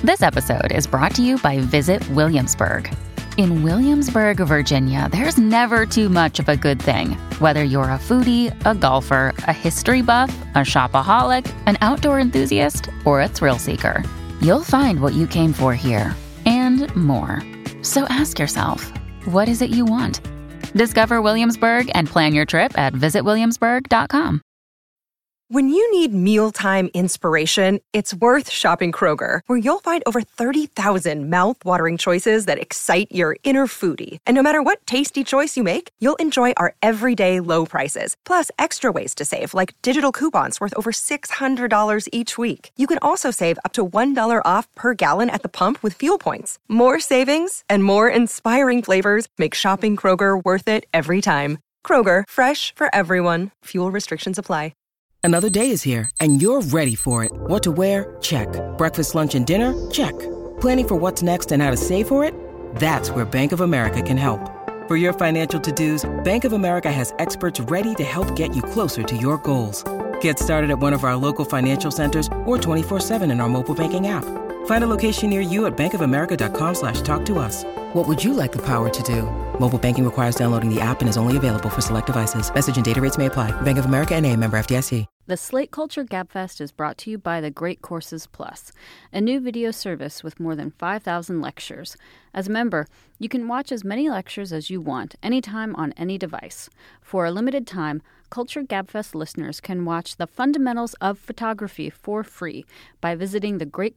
This episode is brought to you by Visit Williamsburg. In Williamsburg, Virginia, there's never too much of a good thing. Whether you're a foodie, a golfer, a history buff, a shopaholic, an outdoor enthusiast, or a thrill seeker, you'll find what you came for here and more. So ask yourself, what is it you want? Discover Williamsburg and plan your trip at visitwilliamsburg.com. When you need mealtime inspiration, it's worth shopping Kroger, where you'll find over 30,000 mouth-watering choices that excite your inner foodie. And no matter what tasty choice you make, you'll enjoy our everyday low prices, plus extra ways to save, like digital coupons worth over $600 each week. You can also save up to $1 off per gallon at the pump with fuel points. More savings and more inspiring flavors make shopping Kroger worth it every time. Kroger, fresh for everyone. Fuel restrictions apply. Another day is here, and you're ready for it. What to wear? Check. Breakfast, lunch, and dinner? Check. Planning for what's next and how to save for it? That's where Bank of America can help. For your financial to-dos, Bank of America has experts ready to help get you closer to your goals. Get started at one of our local financial centers or 24/7 in our mobile banking app. Find a location near you at bankofamerica.com/talktous. What would you like the power to do? Mobile banking requires downloading the app and is only available for select devices. Message and data rates may apply. Bank of America N.A., member FDIC. The Slate Culture Gabfest is brought to you by the Great Courses Plus, a new video service with more than 5,000 lectures. As a member, you can watch as many lectures as you want, anytime on any device. For a limited time, Culture Gabfest listeners can watch the fundamentals of photography for free by visiting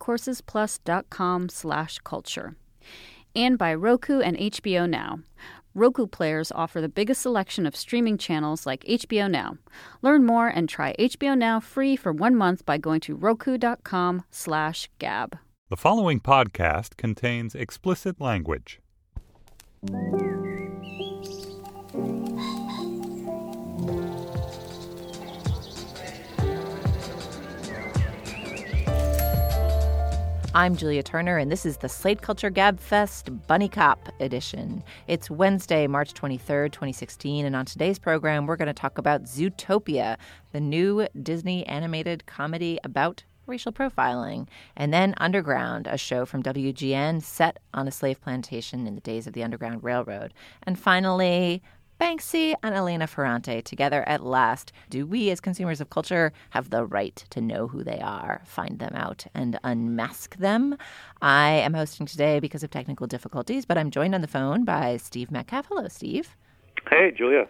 thegreatcoursesplus.com/culture. And by Roku and HBO Now. Roku players offer the biggest selection of streaming channels like HBO Now. Learn more and try HBO Now free for 1 month by going to roku.com/gab. The following podcast contains explicit language. I'm Julia Turner, and this is the Slate Culture Gabfest Bunny Cop edition. It's Wednesday, March 23rd, 2016, and on today's program, we're going to talk about Zootopia, the new Disney animated comedy about racial profiling, and then Underground, a show from WGN set on a slave plantation in the days of the Underground Railroad. And finally, Banksy and Elena Ferrante together at last. Do we as consumers of culture have the right to know who they are, find them out, and unmask them? I am hosting today because of technical difficulties, but I'm joined on the phone by Steve Metcalf. Hello, Steve. Hey, Julia.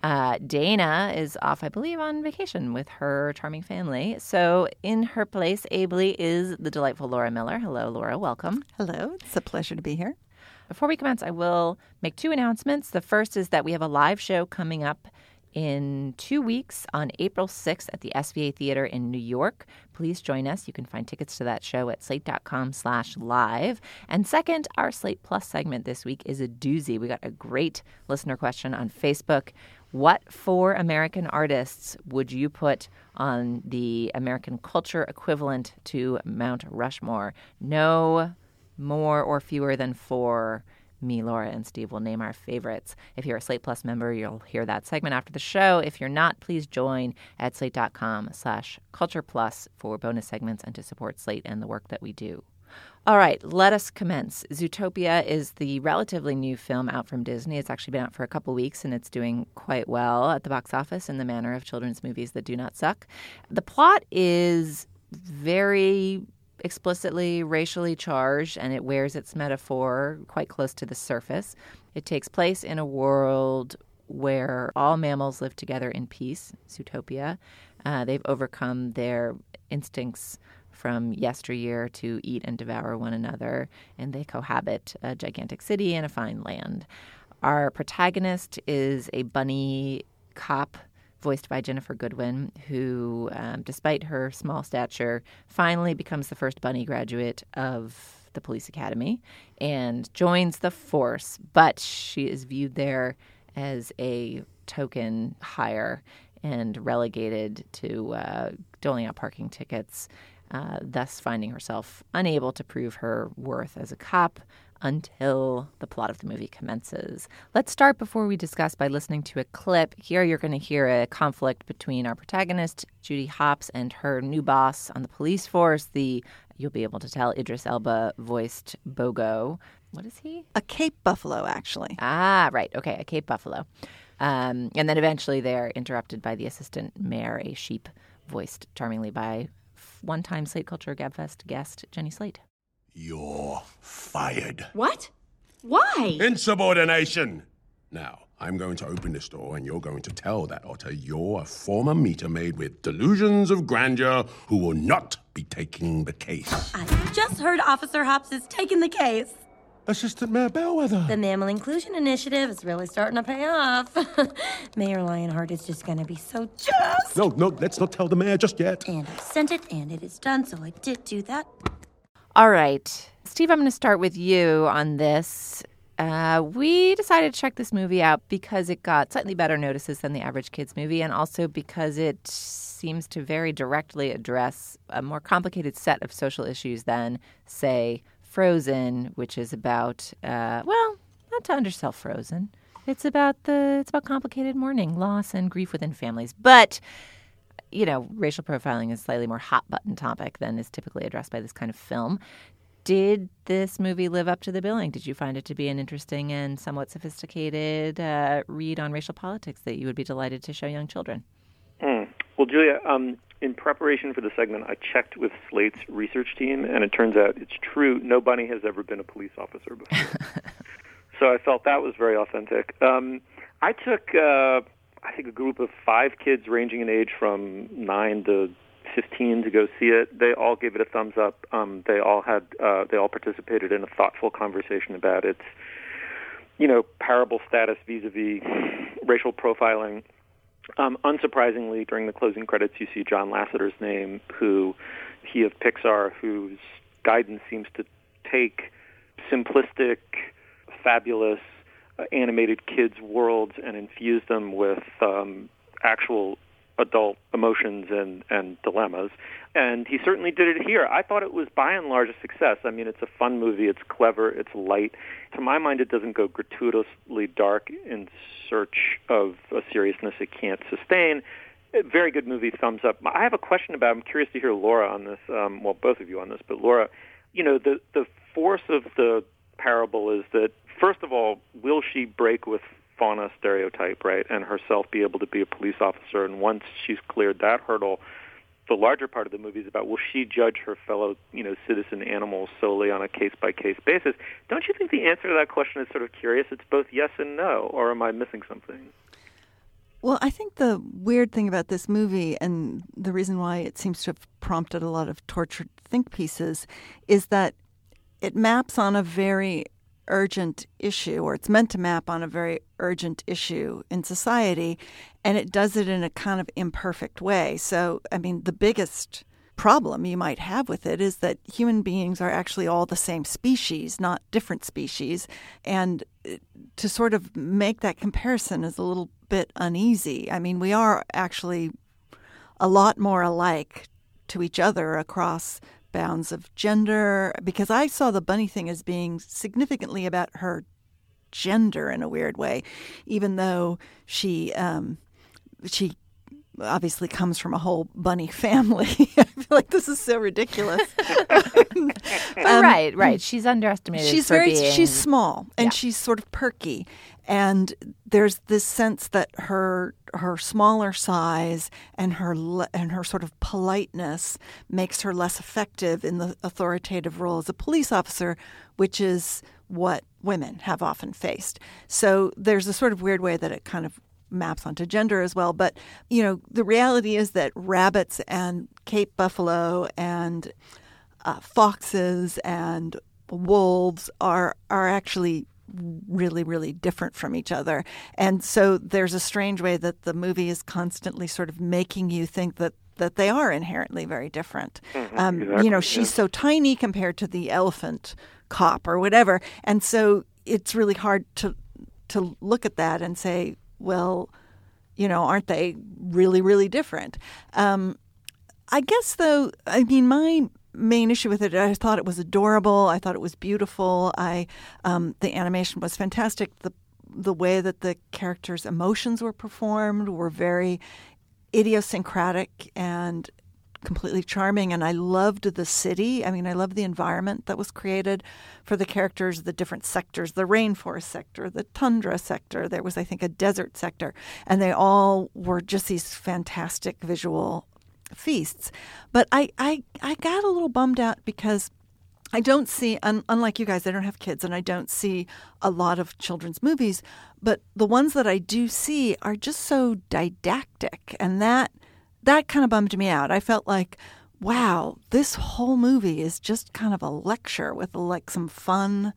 Dana is off, I believe, on vacation with her charming family. So in her place, ably, is the delightful Laura Miller. Hello, Laura. Welcome. Hello. It's a pleasure to be here. Before we commence, I will make 2 announcements. The first is that we have a live show coming up in 2 weeks on April 6th at the SVA Theater in New York. Please join us. You can find tickets to that show at slate.com/live. And second, our Slate Plus segment this week is a doozy. We got a great listener question on Facebook. What 4 American artists would you put on the American culture equivalent to Mount Rushmore? No more or fewer than 4. Me, Laura, and Steve will name our favorites. If you're a Slate Plus member, you'll hear that segment after the show. If you're not, please join at slate.com/culture plus for bonus segments and to support Slate and the work that we do. All right, let us commence. Zootopia is the relatively new film out from Disney. It's actually been out for a couple weeks, and it's doing quite well at the box office in the manner of children's movies that do not suck. The plot is very explicitly racially charged, and it wears its metaphor quite close to the surface. It takes place in a world where all mammals live together in peace, Zootopia. They've overcome their instincts from yesteryear to eat and devour one another, and they cohabit a gigantic city and a fine land. Our protagonist is a bunny cop voiced by Jennifer Goodwin, who, despite her small stature, finally becomes the first bunny graduate of the police academy and joins the force. But she is viewed there as a token hire and relegated to doling out parking tickets. thus finding herself unable to prove her worth as a cop until the plot of the movie commences. Let's start before we discuss by listening to a clip. Here you're going to hear a conflict between our protagonist, Judy Hopps, and her new boss on the police force, you'll be able to tell, Idris Elba voiced Bogo. What is he? A Cape Buffalo, actually. Ah, right. Okay, a Cape Buffalo. And then eventually they're interrupted by the assistant mayor, a sheep voiced charmingly by one-time Slate Culture Gabfest guest Jenny Slate. You're fired. What? Why? Insubordination. Now, I'm going to open this door and you're going to tell that otter you're a former meter maid with delusions of grandeur who will not be taking the case. I just heard Officer Hopps is taking the case. Assistant Mayor Bellwether. The Mammal Inclusion Initiative is really starting to pay off. Mayor Lionheart is just going to be so just. No, let's not tell the mayor just yet. And I sent it, and it is done, so I did do that. All right. Steve, I'm going to start with you on this. We decided to check this movie out because it got slightly better notices than the average kids movie, and also because it seems to very directly address a more complicated set of social issues than, say, Frozen, which is about, not to undersell Frozen. It's about complicated mourning, loss, and grief within families. But racial profiling is a slightly more hot-button topic than is typically addressed by this kind of film. Did this movie live up to the billing? Did you find it to be an interesting and somewhat sophisticated read on racial politics that you would be delighted to show young children? Well, Julia, in preparation for the segment, I checked with Slate's research team, and it turns out it's true. Nobody has ever been a police officer before. So I felt that was very authentic. I took... I think a group of 5 kids ranging in age from 9 to 15 to go see it. They all gave it a thumbs up. They all participated in a thoughtful conversation about its, parable status vis-a-vis racial profiling. Unsurprisingly, during the closing credits, you see John Lasseter's name, he of Pixar, whose guidance seems to take simplistic, fabulous, animated kids' worlds and infuse them with actual adult emotions and dilemmas. And he certainly did it here. I thought it was, by and large, a success. I mean, it's a fun movie. It's clever. It's light. To my mind, it doesn't go gratuitously dark in search of a seriousness it can't sustain. A very good movie, thumbs up. I have a question about it. I'm curious to hear Laura on this, both of you on this, but Laura, the force of the parable is that, first of all, will she break with fauna stereotype, right, and herself be able to be a police officer? And once she's cleared that hurdle, the larger part of the movie is about, will she judge her fellow, citizen animals solely on a case-by-case basis? Don't you think the answer to that question is sort of curious? It's both yes and no, or am I missing something? Well, I think the weird thing about this movie, and the reason why it seems to have prompted a lot of tortured think pieces, is that it maps on a very urgent issue, or it's meant to map on a very urgent issue in society, and it does it in a kind of imperfect way. So, I mean, the biggest problem you might have with it is that human beings are actually all the same species, not different species, and to sort of make that comparison is a little bit uneasy. I mean, we are actually a lot more alike to each other across bounds of gender, because I saw the bunny thing as being significantly about her gender in a weird way, even though she obviously comes from a whole bunny family. I feel like this is so ridiculous. Right. She's underestimated. She's small and she's sort of perky, and there's this sense that her smaller size and her sort of politeness makes her less effective in the authoritative role as a police officer, which is what women have often faced. So there's a sort of weird way that it kind of maps onto gender as well. But, the reality is that rabbits and Cape buffalo and foxes and wolves are actually really, really different from each other. And so there's a strange way that the movie is constantly sort of making you think that they are inherently very different. Exactly, she's so tiny compared to the elephant cop or whatever. And so it's really hard to look at that and say, well, aren't they really, really different? I guess, though, I mean, my main issue with it, I thought it was adorable. I thought it was beautiful. The animation was fantastic. The way that the characters' emotions were performed were very idiosyncratic and completely charming. And I loved the city. I mean, I loved the environment that was created for the characters, the different sectors, the rainforest sector, the tundra sector. There was, I think, a desert sector. And they all were just these fantastic visual feasts. But I got a little bummed out because I don't see, unlike you guys, I don't have kids and I don't see a lot of children's movies, but the ones that I do see are just so didactic, and that kind of bummed me out. I felt like, wow, this whole movie is just kind of a lecture with like some fun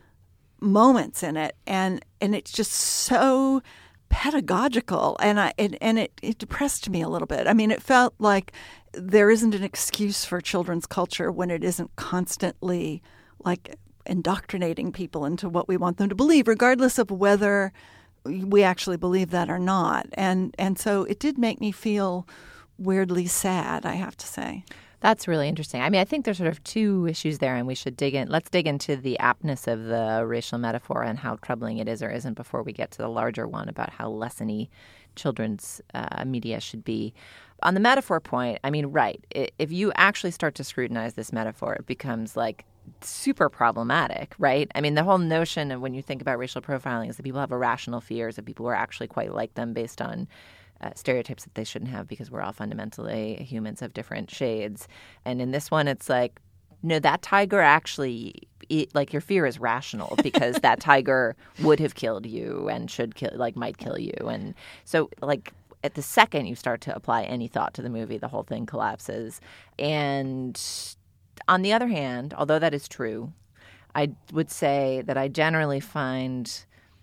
moments in it, and it's just so pedagogical, and it depressed me a little bit. I mean, it felt like there isn't an excuse for children's culture when it isn't constantly like indoctrinating people into what we want them to believe, regardless of whether we actually believe that or not. And so it did make me feel weirdly sad, I have to say. That's really interesting. I mean, I think there's sort of two issues there, and we should dig in. Let's dig into the aptness of the racial metaphor and how troubling it is or isn't before we get to the larger one about how lessony children's media should be. On the metaphor point, I mean, right, if you actually start to scrutinize this metaphor, it becomes like super problematic, right? I mean, the whole notion of when you think about racial profiling is that people have irrational fears of people who are actually quite like them based on stereotypes that they shouldn't have because we're all fundamentally humans of different shades. And in this one, it's like, no, that tiger actually, like your fear is rational because that tiger would have killed you and might kill you. And so like at the second you start to apply any thought to the movie, the whole thing collapses. And on the other hand, although that is true, I would say that I generally find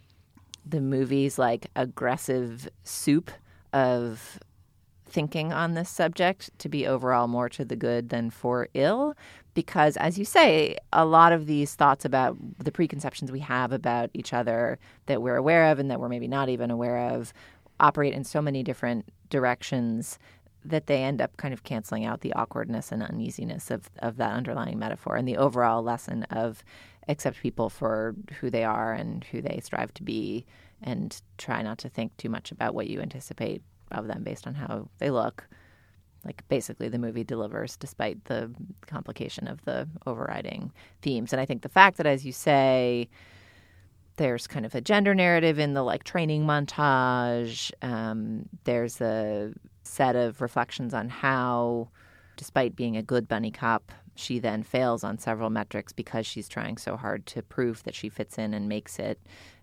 the movie's like aggressive soup of thinking on this subject to be overall more to the good than for ill, because as you say, a lot of these thoughts about the preconceptions we have about each other that we're aware of and that we're maybe not even aware of operate in so many different directions that they end up kind of canceling out the awkwardness and uneasiness of that underlying metaphor and the overall lesson of accept people for who they are and who they strive to be, and try not to think too much about what you anticipate of them based on how they look. Like basically the movie delivers despite the complication of the overriding themes. And I think the fact that, as you say, there's kind of a gender narrative in the like training montage. There's a set of reflections on how, despite being a good bunny cop, she then fails on several metrics because she's trying so hard to prove that she fits in and makes it,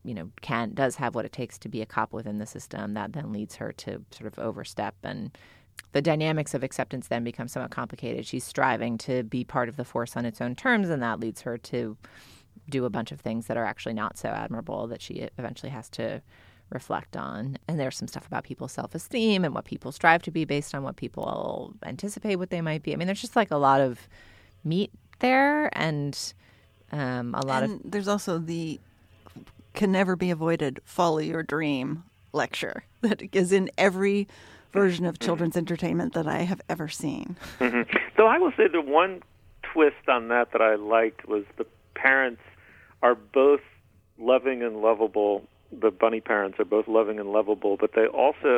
does have what it takes to be a cop within the system. That then leads her to sort of overstep, and the dynamics of acceptance then become somewhat complicated. She's striving to be part of the force on its own terms, and that leads her to do a bunch of things that are actually not so admirable that she eventually has to reflect on. And there's some stuff about people's self-esteem and what people strive to be based on what people anticipate what they might be. I mean, there's just like a lot of meat there, and there's also the can never be avoided follow your dream lecture that is in every version of children's entertainment that I have ever seen. Mm-hmm. Though I will say the one twist on that I liked was the parents are both loving and lovable. The bunny parents are both loving and lovable, but they're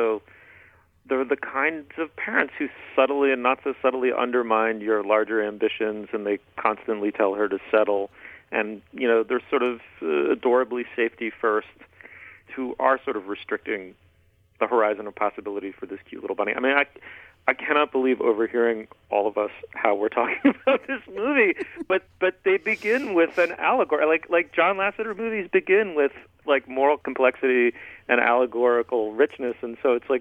the kinds of parents who subtly and not so subtly undermine your larger ambitions, and they constantly tell her to settle. And, they're sort of adorably safety first, who are sort of restricting the horizon of possibility for this cute little bunny. I mean, I cannot believe overhearing all of us how we're talking about this movie, but they begin with an allegory. Like John Lasseter movies begin with like moral complexity and allegorical richness, and so it's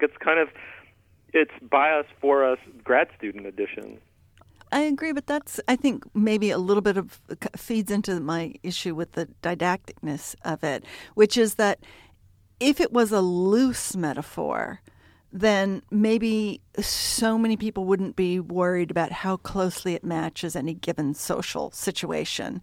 by us, for us, grad student edition. I agree, but that's, I think, maybe a little bit of feeds into my issue with the didacticness of it, which is that if it was a loose metaphor, then maybe so many people wouldn't be worried about how closely it matches any given social situation.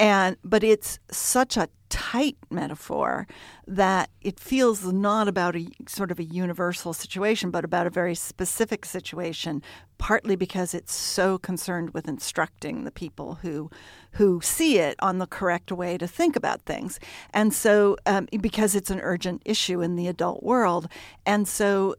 But it's such a tight metaphor that it feels not about a sort of a universal situation, but about a very specific situation, partly because it's so concerned with instructing the people who see it on the correct way to think about things. And so because it's an urgent issue in the adult world. And so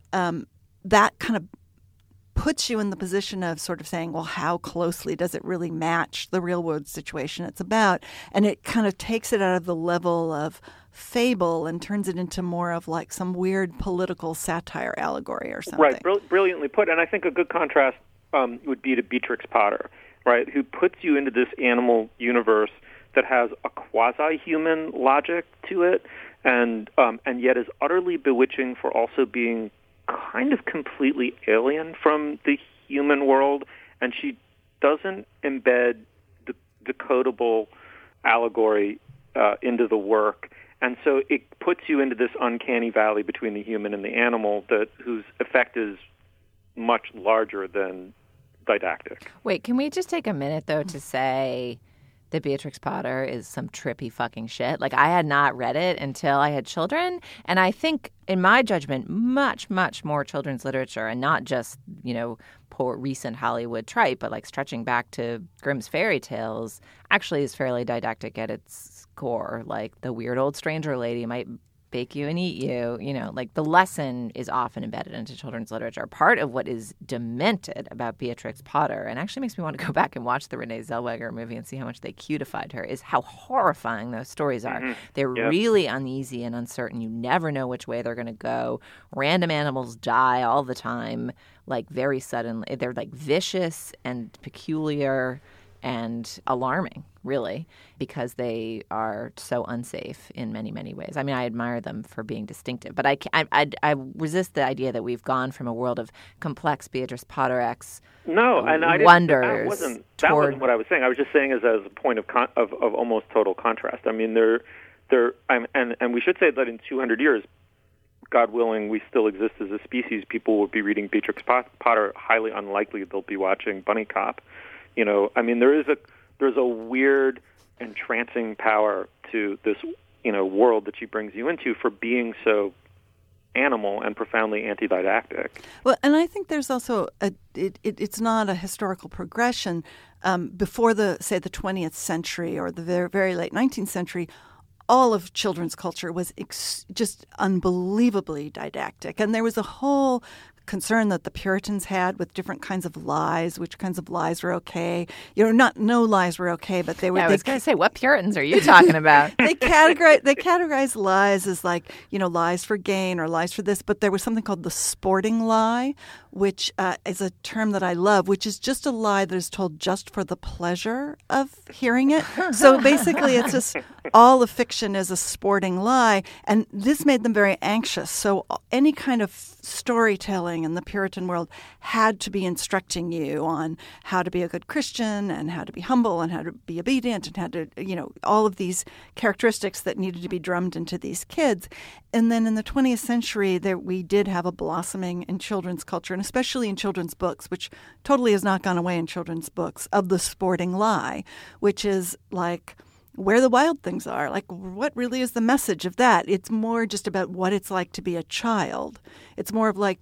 that kind of puts you in the position of sort of saying, well, how closely does it really match the real world situation it's about? And it kind of takes it out of the level of fable and turns it into more of like some weird political satire allegory or something. Right, brilliantly put. And I think a good contrast would be to Beatrix Potter, right, who puts you into this animal universe that has a quasi-human logic to it, and yet is utterly bewitching for also being kind of completely alien from the human world, and she doesn't embed the decodable allegory into the work. And so it puts you into this uncanny valley between the human and the animal whose effect is much larger than didactic. Wait, can we just take a minute, though, to say that Beatrix Potter is some trippy fucking shit? Like, I had not read it until I had children, and I think, in my judgment, much, much more children's literature, and not just, poor recent Hollywood tripe, but like stretching back to Grimm's fairy tales, actually is fairly didactic at its core. Like, the weird old stranger lady might bake you and eat you, like the lesson is often embedded into children's literature. Part of what is demented about Beatrix Potter, and actually makes me want to go back and watch the Renee Zellweger movie and see how much they cutified her, is how horrifying those stories are. Mm-hmm. They're really uneasy and uncertain. You never know which way they're going to go. Random animals die all the time, like very suddenly. They're like vicious and peculiar and alarming, really, because they are so unsafe in many, many ways. I mean, I admire them for being distinctive, but I resist the idea that we've gone from a world of complex Beatrix Potter-esque wonders. That wasn't what I was saying. I was just saying as a point of almost total contrast. I mean, and we should say that in 200 years, God willing, we still exist as a species, people will be reading Beatrix Potter. Highly unlikely they'll be watching Bunny Cop. I mean, there's a weird, entrancing power to this, world that she brings you into for being so animal and profoundly anti-didactic. Well, and I think there's also it's not a historical progression. Before the 20th century or the very, very late 19th century, all of children's culture was just unbelievably didactic, and there was a whole concern that the Puritans had with different kinds of lies, which kinds of lies were okay. No lies were okay, but they were. Yeah, I was going to say, what Puritans are you talking about? They categorized lies as like, lies for gain or lies for this, but there was something called the sporting lie, which is a term that I love, which is just a lie that is told just for the pleasure of hearing it. So basically, it's just all the fiction is a sporting lie, and this made them very anxious. So any kind of storytelling in the Puritan world had to be instructing you on how to be a good Christian and how to be humble and how to be obedient and how to, all of these characteristics that needed to be drummed into these kids. And then in the 20th century, we did have a blossoming in children's culture, and especially in children's books, which totally has not gone away in children's books, of the sporting lie, which is like where the wild things are. Like, what really is the message of that? It's more just about what it's like to be a child. It's more of like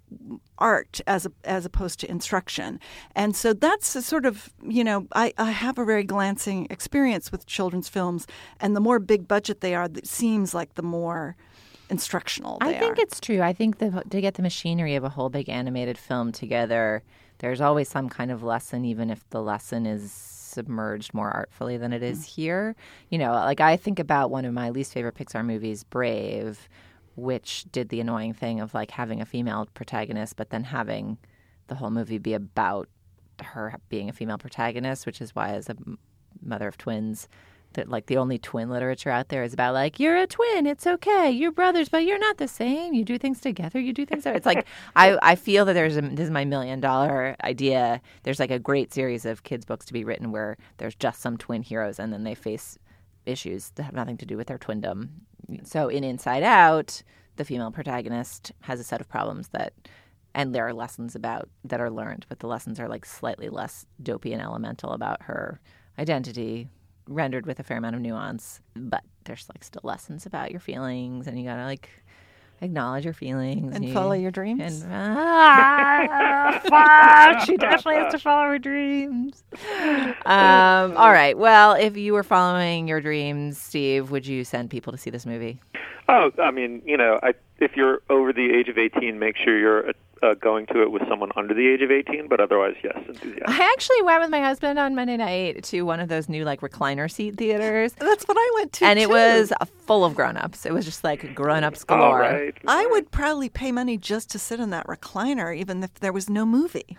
art as opposed to instruction. And so that's a sort of, I have a very glancing experience with children's films, and the more big budget they are, it seems like the more instructional they are. I think it's true. I think to get the machinery of a whole big animated film together, there's always some kind of lesson, even if the lesson is submerged more artfully than it is here. Like I think about one of my least favorite Pixar movies, Brave, which did the annoying thing of like having a female protagonist, but then having the whole movie be about her being a female protagonist, which is why as a mother of twins, that like the only twin literature out there is about like, you're a twin, it's okay, you're brothers, but you're not the same. You do things together, you do things. It's like I feel that this is my $1 million idea. There's like a great series of kids books to be written where there's just some twin heroes and then they face issues that have nothing to do with their twindom. So in Inside Out, the female protagonist has a set of problems that And there are lessons that are learned, but the lessons are like slightly less dopey and elemental about her identity, rendered with a fair amount of nuance. But there's like still lessons about your feelings, and you gotta like acknowledge your feelings and follow your dreams. And, fuck! She definitely has to follow her dreams. All right. Well, if you were following your dreams, Steve, would you send people to see this movie? Oh, I mean, if you're over the age of 18, make sure you're going to it with someone under the age of 18, but otherwise, yes, enthusiastic. I actually went with my husband on Monday night to one of those new like recliner seat theaters. That's what I went to, and too. It was full of grown-ups. It was just like grown-ups galore. Right. I would probably pay money just to sit in that recliner, even if there was no movie.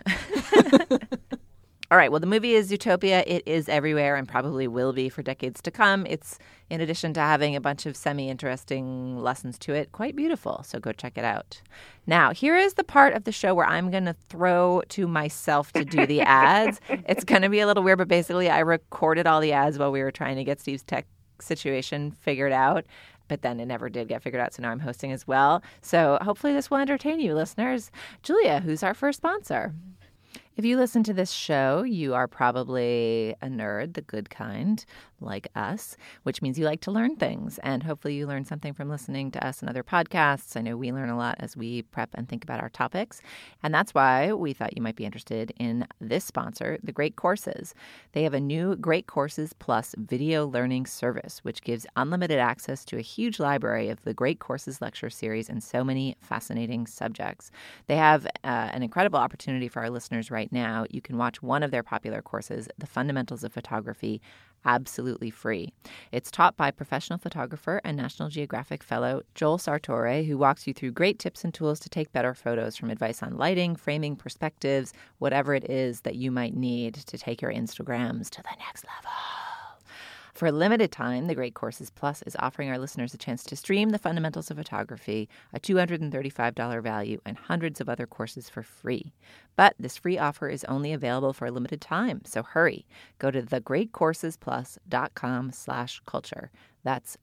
All right. Well, the movie is Zootopia. It is everywhere and probably will be for decades to come. It's, in addition to having a bunch of semi-interesting lessons to it, quite beautiful. So go check it out. Now, here is the part of the show where I'm going to throw to myself to do the ads. It's going to be a little weird, but basically I recorded all the ads while we were trying to get Steve's tech situation figured out. But then it never did get figured out, so now I'm hosting as well. So hopefully this will entertain you, listeners. Julia, who's our first sponsor? If you listen to this show, you are probably a nerd, the good kind, like us, which means you like to learn things. And hopefully you learn something from listening to us and other podcasts. I know we learn a lot as we prep and think about our topics. And that's why we thought you might be interested in this sponsor, The Great Courses. They have a new Great Courses Plus video learning service, which gives unlimited access to a huge library of the Great Courses lecture series and so many fascinating subjects. They have an incredible opportunity for our listeners right now. You can watch one of their popular courses, The Fundamentals of Photography, absolutely free. It's taught by professional photographer and National Geographic fellow Joel Sartore, who walks you through great tips and tools to take better photos, from advice on lighting, framing, perspectives, whatever it is that you might need to take your Instagrams to the next level. For a limited time, The Great Courses Plus is offering our listeners a chance to stream The Fundamentals of Photography, a $235 value, and hundreds of other courses for free. But this free offer is only available for a limited time, so hurry. Go to thegreatcoursesplus.com/culture. That's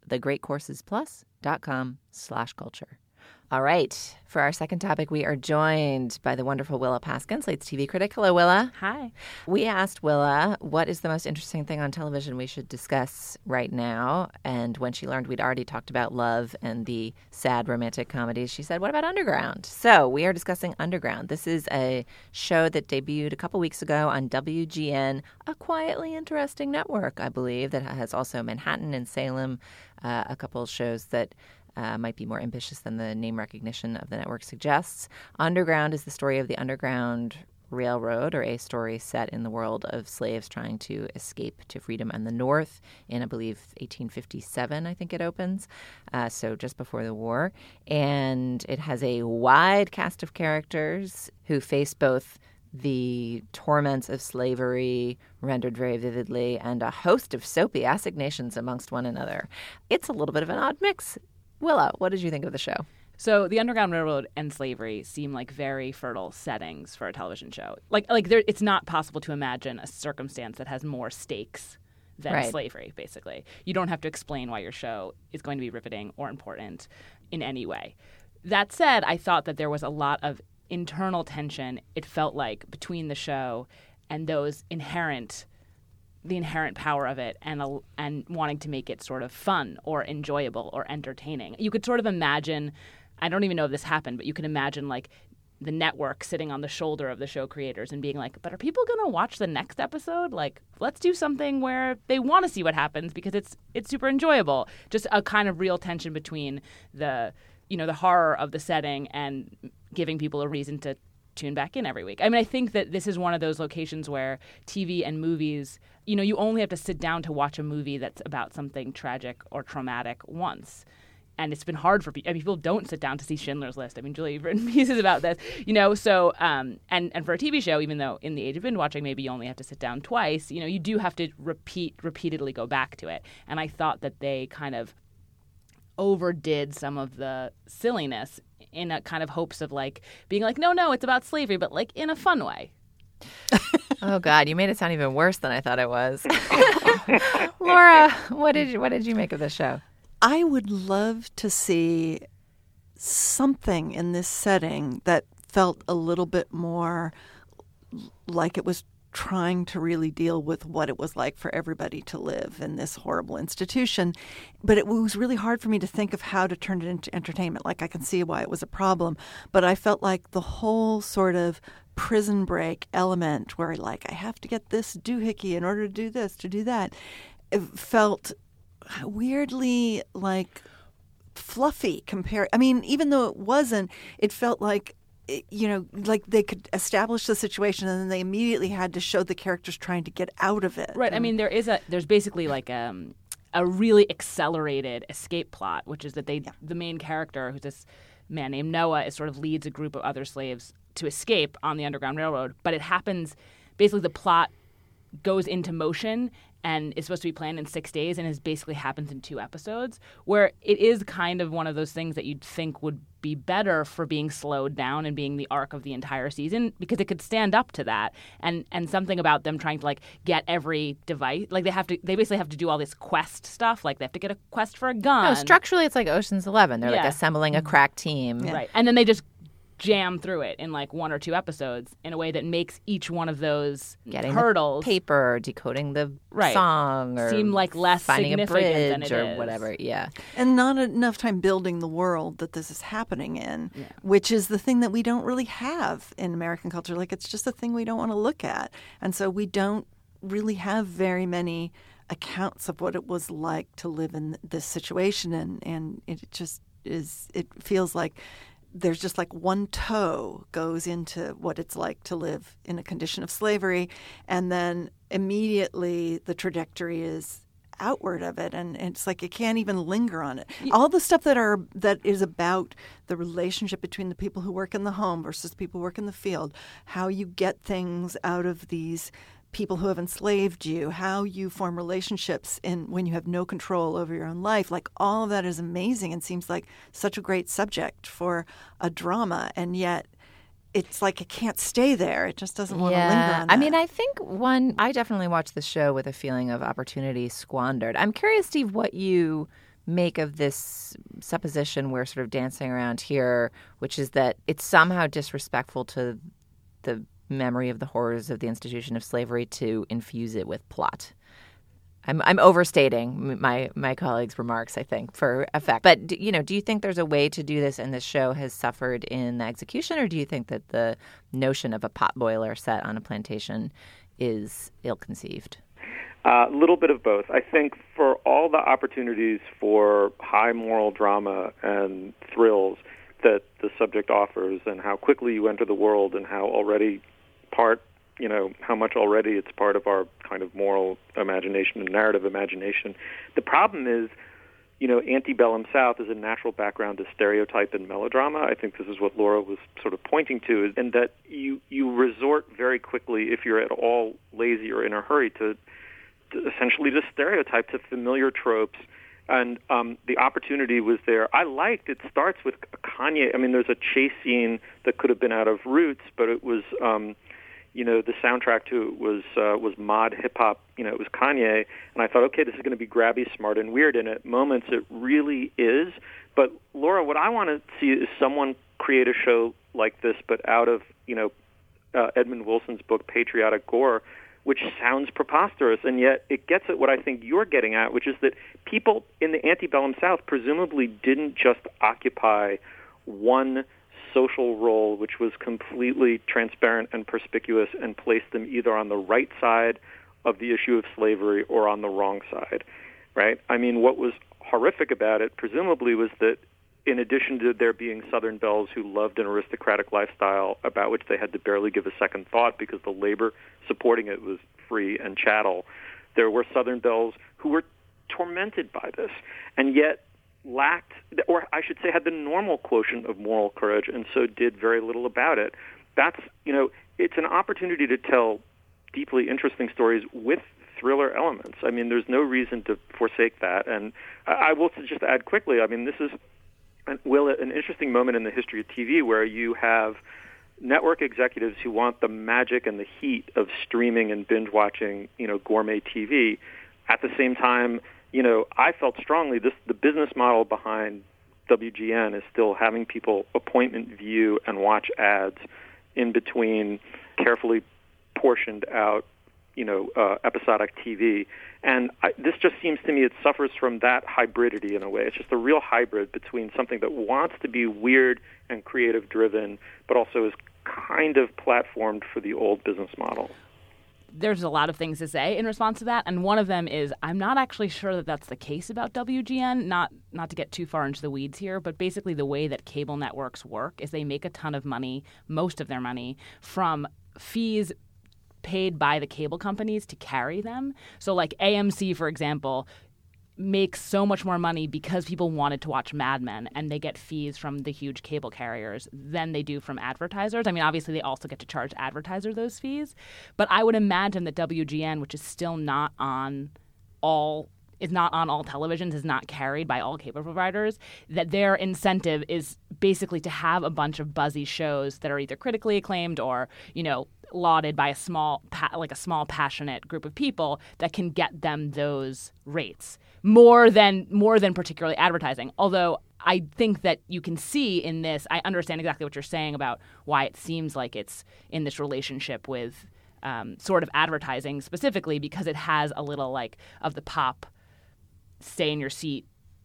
thegreatcoursesplus.com/culture. All right. For our second topic, we are joined by the wonderful Willa Paskin, Slate's TV critic. Hello, Willa. Hi. We asked Willa what is the most interesting thing on television we should discuss right now. And when she learned we'd already talked about Love and the sad romantic comedies, she said, what about Underground? So we are discussing Underground. This is a show that debuted a couple weeks ago on WGN, a quietly interesting network, I believe, that has also Manhattan and Salem, a couple shows that might be more ambitious than the name recognition of the network suggests. Underground is the story of the Underground Railroad, or a story set in the world of slaves trying to escape to freedom in the North in, I believe, 1857, I think it opens, so just before the war. And it has a wide cast of characters who face both the torments of slavery, rendered very vividly, and a host of soapy assignations amongst one another. It's a little bit of an odd mix. Willa, what did you think of the show? So the Underground Railroad and slavery seem like very fertile settings for a television show. It's not possible to imagine a circumstance that has more stakes than slavery, basically. You don't have to explain why your show is going to be riveting or important in any way. That said, I thought that there was a lot of internal tension, it felt like, between the show and the inherent power of it and wanting to make it sort of fun or enjoyable or entertaining. You could sort of imagine, I don't even know if this happened, but you can imagine like the network sitting on the shoulder of the show creators and being like, but are people going to watch the next episode? Like, let's do something where they want to see what happens because it's super enjoyable. Just a kind of real tension between the horror of the setting and giving people a reason to tune back in every week. I mean, I think that this is one of those locations where TV and movies, you only have to sit down to watch a movie that's about something tragic or traumatic once. And it's been hard for people. I mean, people don't sit down to see Schindler's List. I mean, Julia, you've written pieces about this, so, and for a TV show, even though in the age of binge watching, maybe you only have to sit down twice, you do have to repeatedly go back to it. And I thought that they kind of overdid some of the silliness in a kind of hopes of like being like, no, it's about slavery, but like in a fun way. Oh God, you made it sound even worse than I thought it was. Laura, what did you make of this show? I would love to see something in this setting that felt a little bit more like it was trying to really deal with what it was like for everybody to live in this horrible institution. But it was really hard for me to think of how to turn it into entertainment. Like, I can see why it was a problem, but I felt like the whole sort of Prison Break element where, like, I have to get this doohickey in order to do this, to do that, it felt weirdly, like, fluffy compared. I mean, even though it wasn't, it felt like, like they could establish the situation and then they immediately had to show the characters trying to get out of it. Right. I mean, there's basically like a really accelerated escape plot, which is that the main character, who's this man named Noah, is sort of leads a group of other slaves to escape on the Underground Railroad. But it happens, basically the plot goes into motion and is supposed to be planned in 6 days and basically happens in 2 episodes, where it is kind of one of those things that you'd think would be better for being slowed down and being the arc of the entire season, because it could stand up to that. And something about them trying to, like, get every device, like they basically have to do all this quest stuff, like they have to get a quest for a gun. No, structurally it's like Ocean's 11. They're like assembling a crack team. Yeah. Right. And then they just jam through it in like 1 or 2 episodes in a way that makes each one of those getting hurdles, the paper, decoding the song, or seem like less finding significant a bridge than it or is. whatever. Yeah, and not enough time building the world that this is happening in, which is the thing that we don't really have in American culture. Like, it's just a thing we don't want to look at, and so we don't really have very many accounts of what it was like to live in this situation, and it just is. It feels like there's just like one toe goes into what it's like to live in a condition of slavery, and then immediately the trajectory is outward of it, and it's like you can't even linger on it. All the stuff that is about the relationship between the people who work in the home versus the people who work in the field, how you get things out of these people who have enslaved you, how you form relationships when you have no control over your own life. Like, all of that is amazing and seems like such a great subject for a drama, and yet it's like it can't stay there. It just doesn't want to linger on that. I mean, I think I definitely watched the show with a feeling of opportunity squandered. I'm curious, Steve, what you make of this supposition we're sort of dancing around here, which is that it's somehow disrespectful to the memory of the horrors of the institution of slavery to infuse it with plot. I'm overstating my colleagues' remarks, I think, for effect. But do you think there's a way to do this, and this show has suffered in the execution, or do you think that the notion of a potboiler set on a plantation is ill-conceived? A little bit of both. I think for all the opportunities for high moral drama and thrills that the subject offers, and how quickly you enter the world, and how how much already it's part of our kind of moral imagination and narrative imagination. The problem is, antebellum South is a natural background to stereotype and melodrama. I think this is what Laura was sort of pointing to, and that you resort very quickly, if you're at all lazy or in a hurry, to essentially just stereotype, to familiar tropes. And the opportunity was there. It starts with Kanye. I mean, there's a chase scene that could have been out of Roots, but it was, the soundtrack to it was mod hip hop. It was Kanye, and I thought, okay, this is going to be grabby, smart, and weird. And at moments, it really is. But Laura, what I want to see is someone create a show like this, but out of Edmund Wilson's book Patriotic Gore, which sounds preposterous, and yet it gets at what I think you're getting at, which is that people in the antebellum South presumably didn't just occupy one social role which was completely transparent and perspicuous and placed them either on the right side of the issue of slavery or on the wrong side, right? I mean, what was horrific about it, presumably, was that in addition to there being Southern belles who loved an aristocratic lifestyle about which they had to barely give a second thought because the labor supporting it was free and chattel, there were Southern belles who were tormented by this and yet lacked, or I should say had the normal quotient of moral courage, and so did very little about it. That's, it's an opportunity to tell deeply interesting stories with thriller elements. I mean, there's no reason to forsake that. And I will just add quickly, I mean, this is, an interesting moment in the history of TV where you have network executives who want the magic and the heat of streaming and binge-watching, gourmet TV. At the same time, I felt strongly the business model behind WGN is still having people appointment view and watch ads in between carefully portioned out, episodic TV. And this just seems to me it suffers from that hybridity in a way. It's just a real hybrid between something that wants to be weird and creative driven, but also is kind of platformed for the old business model. There's a lot of things to say in response to that, and one of them is I'm not actually sure that that's the case about WGN, not to get too far into the weeds here, but basically the way that cable networks work is they make a ton of money, most of their money, from fees paid by the cable companies to carry them. So like AMC, for example, makes so much more money because people wanted to watch Mad Men, and they get fees from the huge cable carriers than they do from advertisers. I mean, obviously, they also get to charge advertisers those fees. But I would imagine that WGN, which is still not on all televisions, is not carried by all cable providers, that their incentive is basically to have a bunch of buzzy shows that are either critically acclaimed or, lauded by a small passionate group of people that can get them those rates more than particularly advertising. Although I think that you can see in this, I understand exactly what you're saying about why it seems like it's in this relationship with sort of advertising specifically, because it has a little of the pop stay in your seat.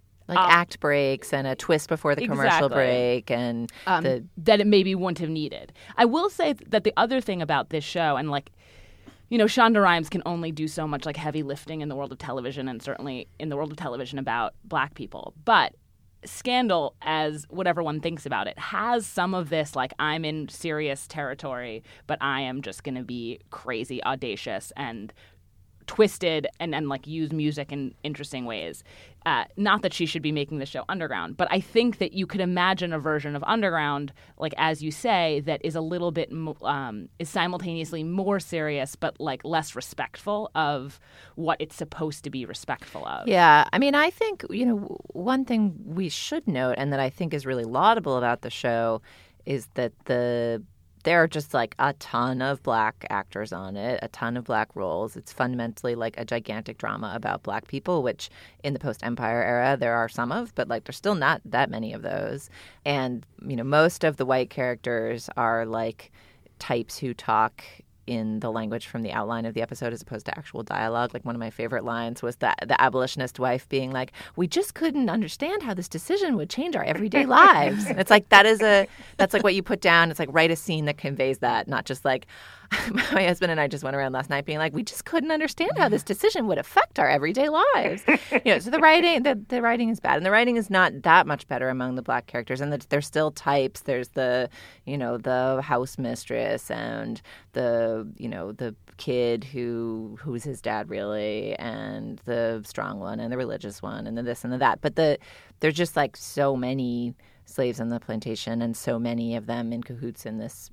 Act breaks and a twist before the commercial break and that it maybe wouldn't have needed. I will say that the other thing about this show, and Shonda Rhimes can only do so much heavy lifting in the world of television, and certainly in the world of television about Black people. But Scandal, as whatever one thinks about it, has some of this I'm in serious territory, but I am just going to be crazy audacious and twisted and use music in interesting ways. Not that she should be making the show Underground, but I think that you could imagine a version of Underground, as you say, that is a little bit is simultaneously more serious but less respectful of what it's supposed to be respectful of. Yeah, I mean, I think one thing we should note, and that I think is really laudable about the show, is that there are just a ton of Black actors on it, a ton of Black roles. It's fundamentally a gigantic drama about Black people, which in the post-Empire era there are some of, but there's still not that many of those. And, most of the white characters are types who talk in the language from the outline of the episode as opposed to actual dialogue. One of my favorite lines was the abolitionist wife being we just couldn't understand how this decision would change our everyday lives. And it's that's what you put down. It's write a scene that conveys that, not just my husband and I just went around last night being we just couldn't understand how this decision would affect our everyday lives. So the writing is bad, and the writing is not that much better among the Black characters, and there's still types. There's the house mistress and the kid who's his dad really, and the strong one and the religious one and the this and the that. But there's just so many slaves on the plantation and so many of them in cahoots in this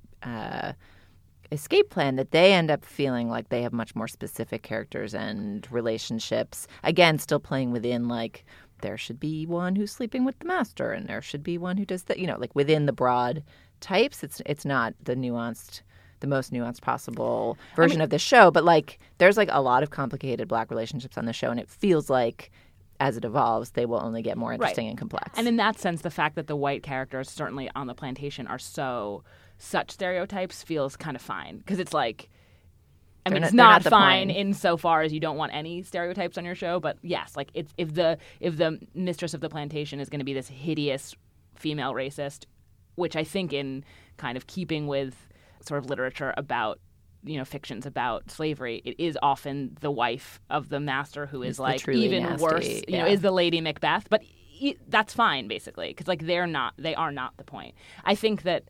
escape plan that they end up feeling they have much more specific characters and relationships. Again, still playing within there should be one who's sleeping with the master and there should be one who does that. Within the broad types. It's not the most nuanced possible version of the show, but there's a lot of complicated Black relationships on the show, and it feels as it evolves, they will only get more interesting and complex. And in that sense, the fact that the white characters, certainly on the plantation, are such stereotypes feels kind of fine, because it's it's not fine insofar as you don't want any stereotypes on your show, but yes, if the mistress of the plantation is going to be this hideous female racist, which I think in kind of keeping with sort of literature about fictions about slavery, it is often the wife of the master who is even nasty, worse, is the Lady Macbeth. But that's fine, basically, because they are not the point. I think that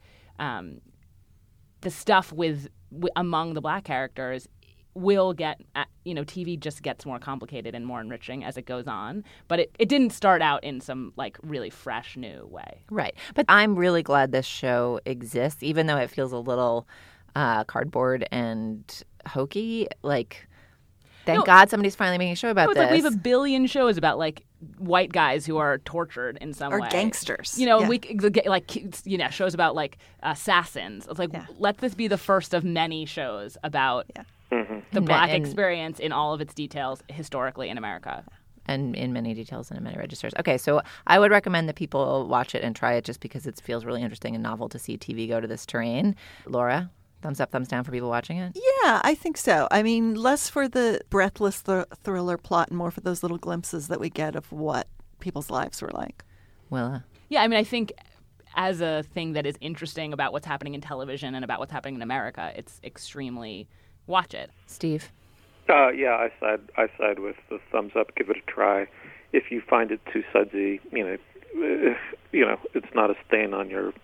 the stuff among the Black characters will get, TV just gets more complicated and more enriching as it goes on. But it didn't start out in some really fresh new way. Right. But I'm really glad this show exists, even though it feels a little cardboard and hokey. Thank God somebody's finally making a show about this. We have a billion shows about white guys who are tortured in some way, or gangsters. We shows about assassins. It's let this be the first of many shows about the Black experience in all of its details historically in America. and in many details and in many registers. Okay, so I would recommend that people watch it and try it just because it feels really interesting and novel to see TV go to this terrain. Laura, thumbs up, thumbs down for people watching it? Yeah, I think so. I mean, less for the breathless thriller plot and more for those little glimpses that we get of what people's lives were like. Willa? Yeah, I mean, I think as a thing that is interesting about what's happening in television and about what's happening in America, it's extremely watch it. Steve? Yeah, I side with the thumbs up. Give it a try. If you find it too sudsy, it's not a stain on your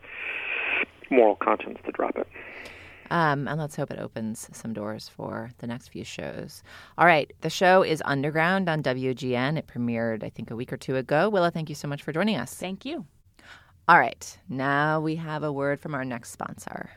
moral conscience to drop it. And let's hope it opens some doors for the next few shows. All right, the show is Underground on WGN. It premiered, I think, a week or two ago. Willa, thank you so much for joining us. Thank you. All right, now we have a word from our next sponsor.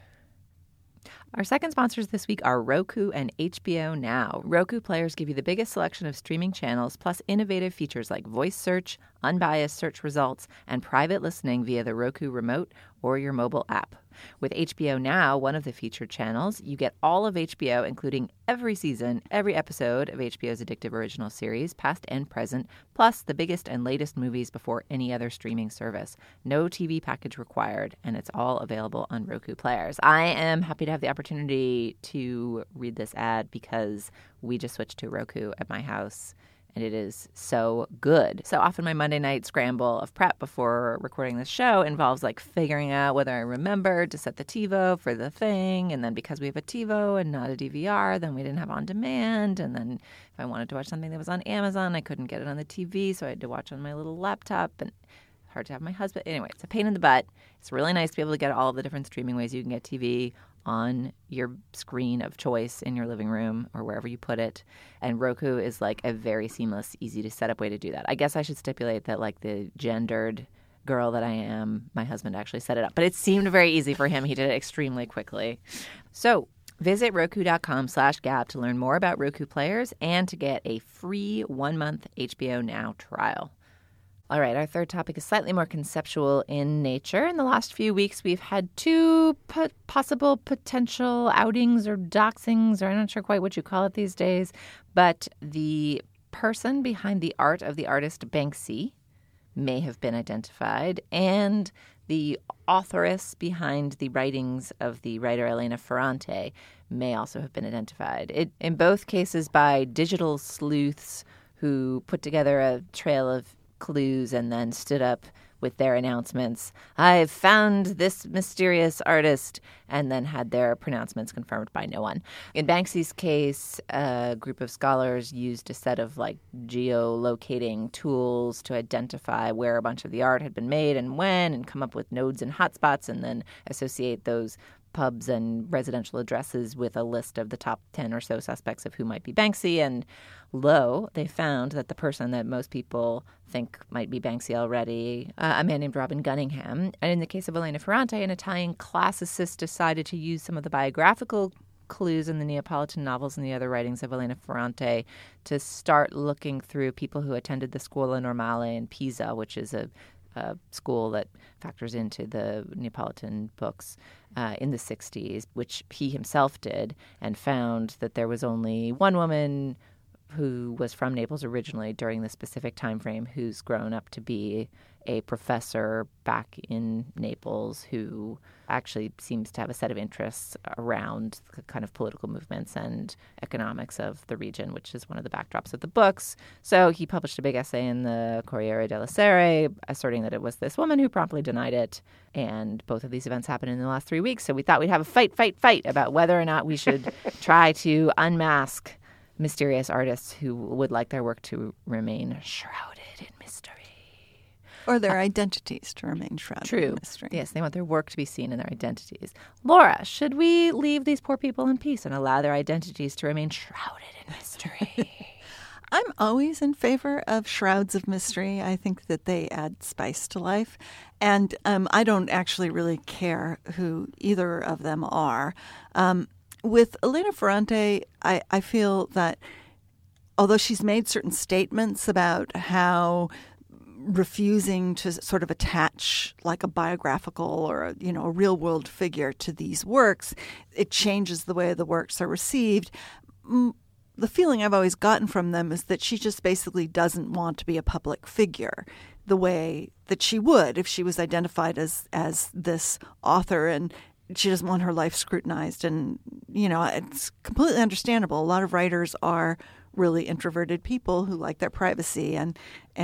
Our second sponsors this week are Roku and HBO Now. Roku players give you the biggest selection of streaming channels, plus innovative features like voice search, unbiased search results, and private listening via the Roku remote or your mobile app. With HBO Now, one of the featured channels, you get all of HBO, including every season, every episode of HBO's addictive original series, past and present, plus the biggest and latest movies before any other streaming service. No TV package required, and it's all available on Roku players. I am happy to have the opportunity to read this ad because we just switched to Roku at my house, and it is so good. So often my Monday night scramble of prep before recording this show involves like figuring out whether I remembered to set the TiVo for the thing. And then because we have a TiVo and not a DVR, then we didn't have on demand. And then if I wanted to watch something that was on Amazon, I couldn't get it on the TV. So I had to watch on my little laptop, and hard to have my husband. Anyway, it's a pain in the butt. It's really nice to be able to get all of the different streaming ways you can get TV on your screen of choice in your living room or wherever you put it. And Roku is like a very seamless, easy to set up way to do that. I guess I should stipulate that like the gendered girl that I am, my husband actually set it up. But it seemed very easy for him. He did it extremely quickly. So visit Roku.com/Gab to learn more about Roku players and to get a free 1-month HBO Now trial. All right, our third topic is slightly more conceptual in nature. In the last few weeks, we've had two possible potential outings or doxings, or I'm not sure quite what you call it these days, but the person behind the art of the artist Banksy may have been identified, and the authoress behind the writings of the writer Elena Ferrante may also have been identified. In both cases by digital sleuths who put together a trail of clues and then stood up with their announcements, "I've found this mysterious artist," and then had their pronouncements confirmed by no one. In Banksy's case, a group of scholars used a set of like geolocating tools to identify where a bunch of the art had been made and when, and come up with nodes and hotspots, and then associate those pubs and residential addresses with a list of the top 10 or so suspects of who might be Banksy. And lo, they found that the person that most people think might be Banksy already, a man named Robin Gunningham. And in the case of Elena Ferrante, an Italian classicist decided to use some of the biographical clues in the Neapolitan novels and the other writings of Elena Ferrante to start looking through people who attended the Scuola Normale in Pisa, which is a school that factors into the Neapolitan books in the 60s, which he himself did, and found that there was only one woman who was from Naples originally during this specific time frame who's grown up to be a professor back in Naples who actually seems to have a set of interests around the kind of political movements and economics of the region, which is one of the backdrops of the books. So he published a big essay in the Corriere della Sera asserting that it was this woman who promptly denied it. And both of these events happened in the last 3 weeks. So we thought we'd have a fight about whether or not we should try to unmask mysterious artists who would like their work to remain shrouded in mystery. Or their identities to remain shrouded in mystery. Yes, they want their work to be seen in their identities. Laura, should we leave these poor people in peace and allow their identities to remain shrouded in mystery? I'm always in favor of shrouds of mystery. I think that they add spice to life. And I don't actually really care who either of them are. With Elena Ferrante, I feel that although she's made certain statements about how refusing to sort of attach like a biographical or a real world figure to these works, it changes the way the works are received. the feeling I've always gotten from them is that she just basically doesn't want to be a public figure the way that she would if she was identified as this author, and she doesn't want her life scrutinized. And, it's completely understandable. A lot of writers are really introverted people who like their privacy and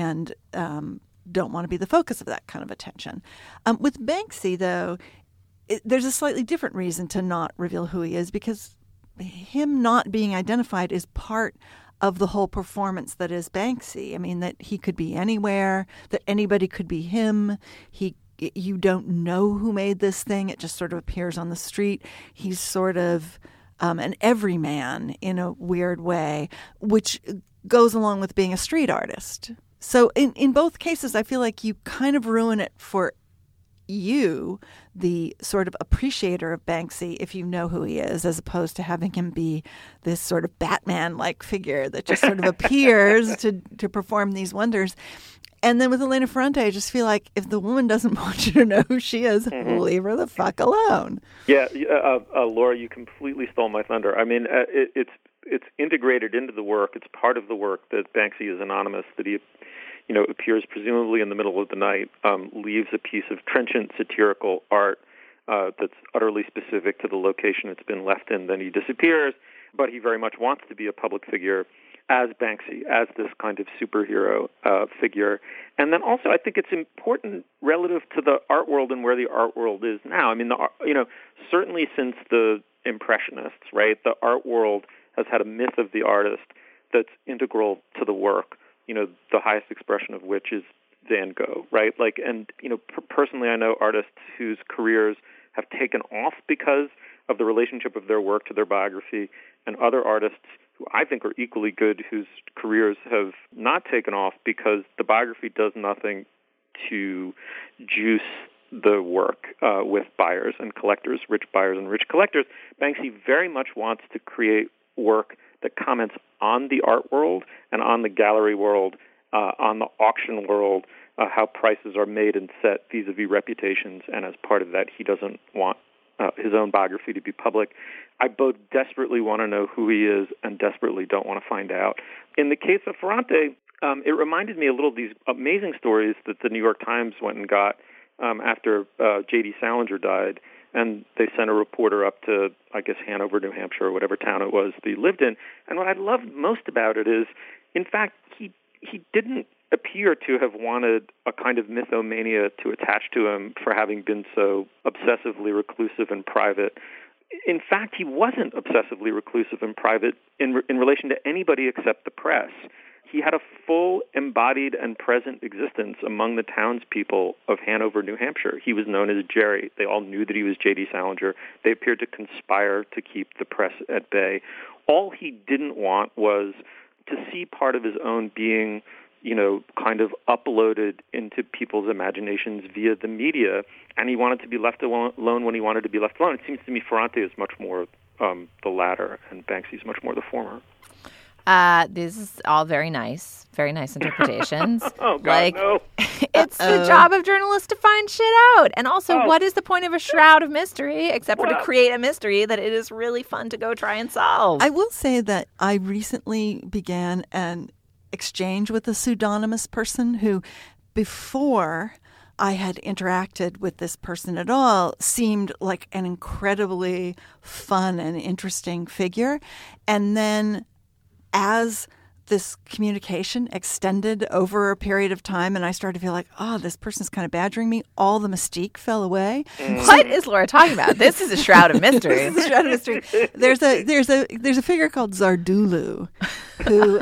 don't want to be the focus of that kind of attention. With Banksy, though, there's a slightly different reason to not reveal who he is, because him not being identified is part of the whole performance that is Banksy. I mean, that he could be anywhere, that anybody could be him. You don't know who made this thing. It just sort of appears on the street. He's sort of an everyman in a weird way, which goes along with being a street artist. So in both cases, I feel like you kind of ruin it for you, the sort of appreciator of Banksy, if you know who he is, as opposed to having him be this sort of Batman-like figure that just sort of appears to perform these wonders. And then with Elena Ferrante, I just feel like if the woman doesn't want you to know who she is, leave her the fuck alone. Yeah, Laura, you completely stole my thunder. I mean, it's integrated into the work. It's part of the work that Banksy is anonymous, that he appears presumably in the middle of the night, leaves a piece of trenchant satirical art that's utterly specific to the location it's been left in. Then he disappears, but he very much wants to be a public figure as Banksy, as this kind of superhero figure. And then also I think it's important relative to the art world and where the art world is now. I mean, certainly since the Impressionists, right, the art world has had a myth of the artist that's integral to the work, the highest expression of which is Van Gogh, right? Personally, I know artists whose careers have taken off because of the relationship of their work to their biography, and other artists who I think are equally good whose careers have not taken off because the biography does nothing to juice the work with buyers and collectors, rich buyers and rich collectors. Banksy very much wants to create work that comments on the art world and on the gallery world, on the auction world, how prices are made and set vis-a-vis reputations, and as part of that, he doesn't want his own biography to be public. I both desperately want to know who he is and desperately don't want to find out. In the case of Ferrante, it reminded me a little of these amazing stories that the New York Times went and got after J.D. Salinger died, and they sent a reporter up to, I guess, Hanover, New Hampshire, or whatever town it was that he lived in. And what I loved most about it is, in fact, he didn't appear to have wanted a kind of mythomania to attach to him for having been so obsessively reclusive and private. In fact, he wasn't obsessively reclusive and private in relation to anybody except the press. He had a full, embodied, and present existence among the townspeople of Hanover, New Hampshire. He was known as Jerry. They all knew that he was J.D. Salinger. They appeared to conspire to keep the press at bay. All he didn't want was to see part of his own being, kind of uploaded into people's imaginations via the media, and he wanted to be left alone when he wanted to be left alone. It seems to me Ferrante is much more the latter, and Banksy is much more the former. This is all very nice interpretations. Oh, God, no. It's the job of journalists to find shit out. And also, what is the point of a shroud of mystery except for to create a mystery that it is really fun to go try and solve? I will say that I recently began an exchange with a pseudonymous person who, before I had interacted with this person at all, seemed like an incredibly fun and interesting figure. And then as this communication extended over a period of time and I started to feel like, this person's kind of badgering me, all the mystique fell away. What is Laura talking about? This is a shroud of mystery. This is a shroud of mystery. There's a figure called Zardulu who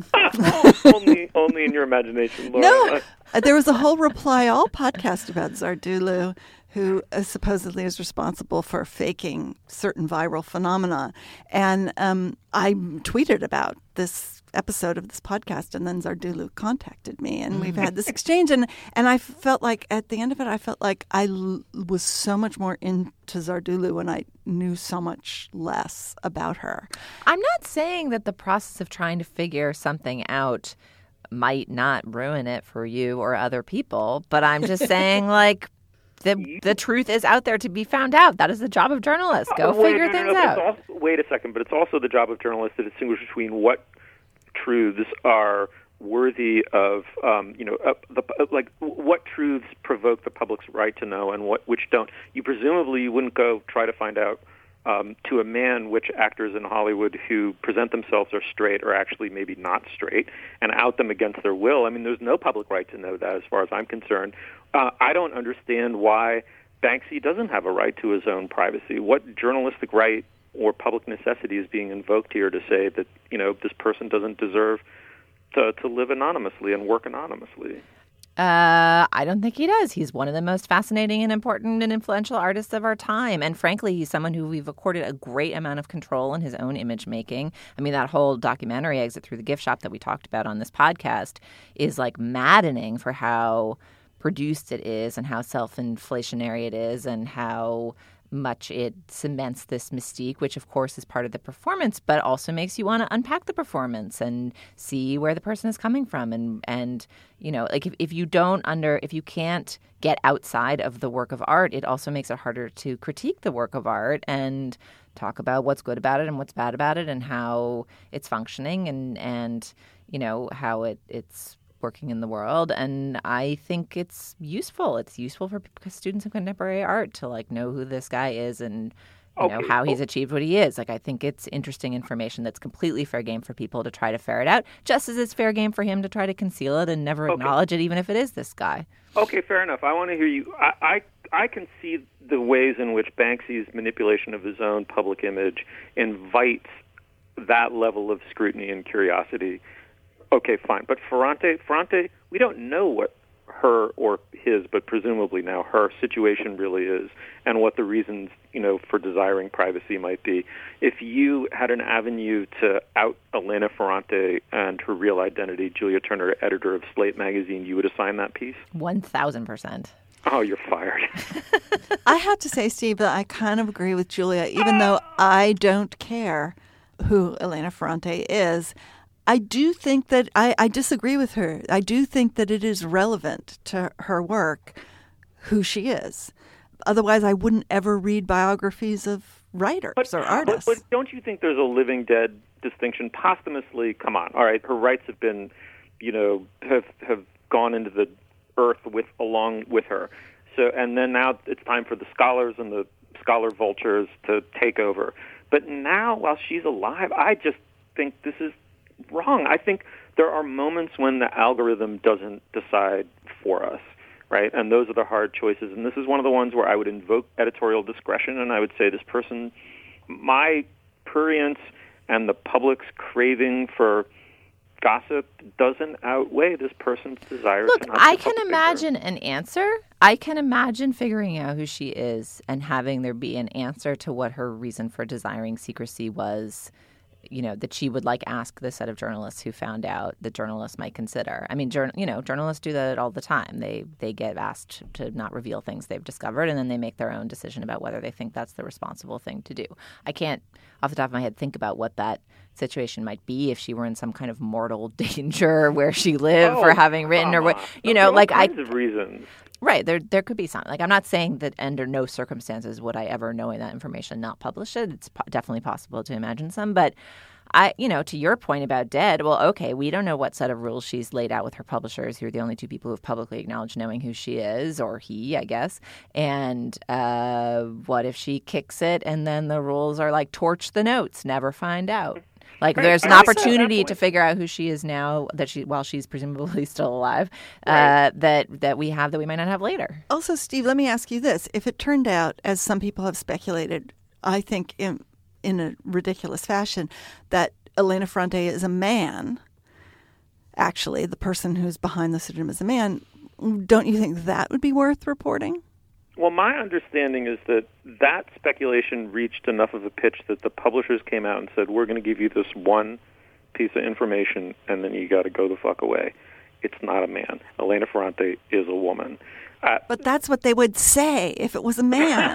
only in your imagination, Laura. No, there was a whole Reply All podcast about Zardulu, who supposedly is responsible for faking certain viral phenomena. And I tweeted about this episode of this podcast, and then Zardulu contacted me, and we've had this exchange. And I felt like at the end of it, I felt like I was so much more into Zardulu when I knew so much less about her. I'm not saying that the process of trying to figure something out might not ruin it for you or other people, but I'm just saying, the truth is out there to be found out. That is the job of journalists. Go figure things out. Wait a second, but it's also the job of journalists to distinguish between what truths are worthy of, what truths provoke the public's right to know and which don't. You presumably wouldn't go try to find out to a man which actors in Hollywood who present themselves are straight or actually maybe not straight and out them against their will. I mean, there's no public right to know that as far as I'm concerned. I don't understand why Banksy doesn't have a right to his own privacy. What journalistic right or public necessity is being invoked here to say that, this person doesn't deserve to live anonymously and work anonymously? I don't think he does. He's one of the most fascinating and important and influential artists of our time. And frankly, he's someone who we've accorded a great amount of control in his own image making. I mean, that whole documentary, Exit Through the Gift Shop, that we talked about on this podcast is like maddening for how produced it is and how self-inflationary it is and how much it cements this mystique, which of course is part of the performance, but also makes you want to unpack the performance and see where the person is coming from. And if you can't get outside of the work of art, it also makes it harder to critique the work of art and talk about what's good about it and what's bad about it and how it's functioning and how it's working in the world. And I think it's useful. It's useful for students of contemporary art to know who this guy is and how he's achieved what he is. I think it's interesting information that's completely fair game for people to try to ferret out, just as it's fair game for him to try to conceal it and never acknowledge it, even if it is this guy. Okay, fair enough. I want to hear you. I can see the ways in which Banksy's manipulation of his own public image invites that level of scrutiny and curiosity. Okay, fine. But Ferrante, we don't know what her or his, but presumably now her situation really is and what the reasons, for desiring privacy might be. If you had an avenue to out Elena Ferrante and her real identity, Julia Turner, editor of Slate magazine, you would assign that piece? 1,000%. Oh, you're fired. I have to say, Steve, that I kind of agree with Julia, even though I don't care who Elena Ferrante is. I do think that I disagree with her. I do think that it is relevant to her work who she is. Otherwise, I wouldn't ever read biographies of writers or artists. But don't you think there's a living-dead distinction? Posthumously, come on. All right, her rights have been, have gone into the earth along with her. So, and then now it's time for the scholars and the scholar vultures to take over. But now, while she's alive, I just think this is wrong. I think there are moments when the algorithm doesn't decide for us, right? And those are the hard choices. And this is one of the ones where I would invoke editorial discretion, and I would say this person, my prurience and the public's craving for gossip doesn't outweigh this person's desire to not I can imagine an answer. I can imagine figuring out who she is and having there be an answer to what her reason for desiring secrecy was, that she would ask the set of journalists who found out that journalists might consider. I mean, journalists do that all the time. They get asked to not reveal things they've discovered, and then they make their own decision about whether they think that's the responsible thing to do. I can't, off the top of my head, think about what that situation might be if she were in some kind of mortal danger where she lived for having written or what, all kinds of reasons. Right. There could be some. I'm not saying that under no circumstances would I ever, knowing that information, not publish it. It's definitely possible to imagine some. But to your point about Dead, well, okay, we don't know what set of rules she's laid out with her publishers, who are the only two people who have publicly acknowledged knowing who she is, or he, I guess. And what if she kicks it and then the rules are torch the notes, never find out? There's an opportunity to figure out who she is now while she's presumably still alive, that we have that we might not have later. Also, Steve, let me ask you this. If it turned out, as some people have speculated, I think in a ridiculous fashion, that Elena Ferrante is a man, actually, the person who's behind the pseudonym is a man, don't you think that would be worth reporting? Well, my understanding is that speculation reached enough of a pitch that the publishers came out and said, we're going to give you this one piece of information, and then you got to go the fuck away. It's not a man. Elena Ferrante is a woman. But that's what they would say if it was a man.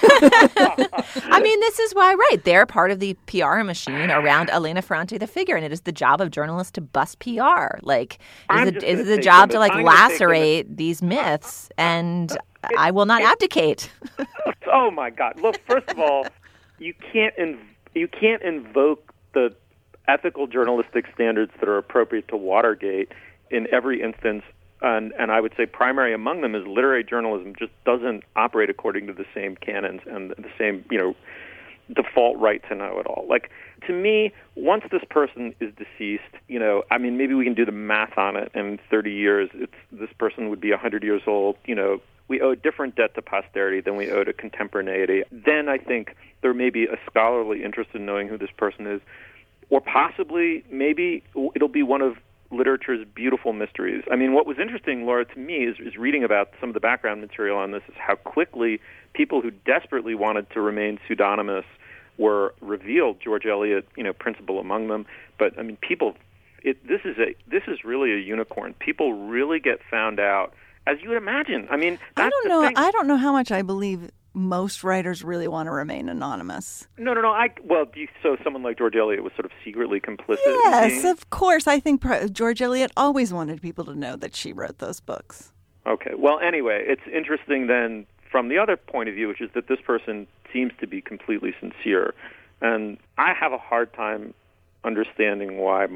I mean, this is why, right, they're part of the PR machine around Elena Ferrante, the figure, and it is the job of journalists to bust PR. Is the job to lacerate these myths, and I will not abdicate. Oh my God! Look, first of all, you can't invoke the ethical journalistic standards that are appropriate to Watergate in every instance. And I would say primary among them is literary journalism just doesn't operate according to the same canons and the same, default right to know it all. Like, to me, once this person is deceased, maybe we can do the math on it, and in 30 years, this person would be 100 years old. We owe a different debt to posterity than we owe to contemporaneity. Then I think there may be a scholarly interest in knowing who this person is, or possibly maybe it'll be one of literature's beautiful mysteries. I mean, what was interesting, Laura, to me is reading about some of the background material on this is how quickly people who desperately wanted to remain pseudonymous were revealed, George Eliot, principal among them. But I mean, this is really a unicorn. People really get found out, as you would imagine. I mean, that's I don't know how much I believe most writers really want to remain anonymous. No. So someone like George Eliot was sort of secretly complicit. Yes, of course. I think George Eliot always wanted people to know that she wrote those books. Okay. Well, anyway, it's interesting then from the other point of view, which is that this person seems to be completely sincere. And I have a hard time understanding why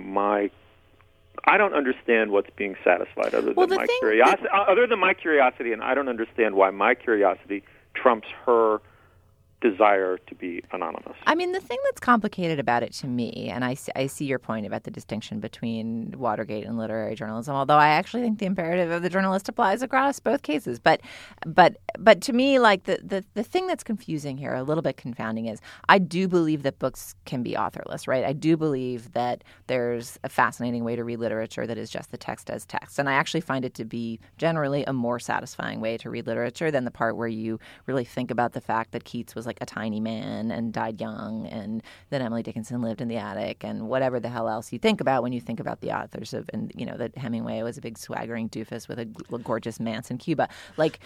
I don't understand what's being satisfied other than my curiosity, and I don't understand why my curiosity trumps her desire to be anonymous. I mean, the thing that's complicated about it to me, and I see your point about the distinction between Watergate and literary journalism, although I actually think the imperative of the journalist applies across both cases. But to me, like the thing that's confusing here, a little bit confounding, is I do believe that books can be authorless, right? I do believe that there's a fascinating way to read literature that is just the text as text. And I actually find it to be generally a more satisfying way to read literature than the part where you really think about the fact that Keats was like a tiny man and died young, and that Emily Dickinson lived in the attic, and whatever the hell else you think about when you think about the authors of, and that Hemingway was a big swaggering doofus with a gorgeous manse in Cuba. Like,